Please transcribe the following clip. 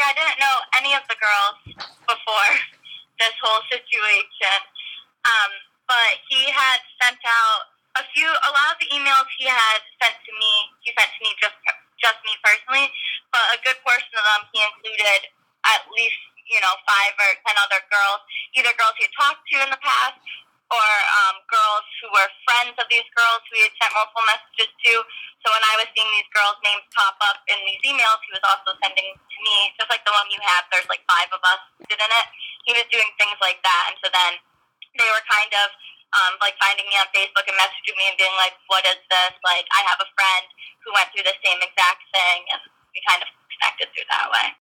I didn't know any of the girls before this whole situation. But he had sent out a lot of the emails he had sent to me. He sent to me just me personally, but a good portion of them he included at least 5 or 10 other girls, either girls he had talked to in the past or girls who were friends of these girls who he had sent multiple messages to. So when I was seeing these girls' names pop up in these emails, he was also sending to me, just like the one you have, there's like 5 of us in it. He was doing things like that, and so then they were kind of finding me on Facebook and messaging me and being like, what is this? Like, I have a friend who went through the same exact thing, and we kind of connected through that way.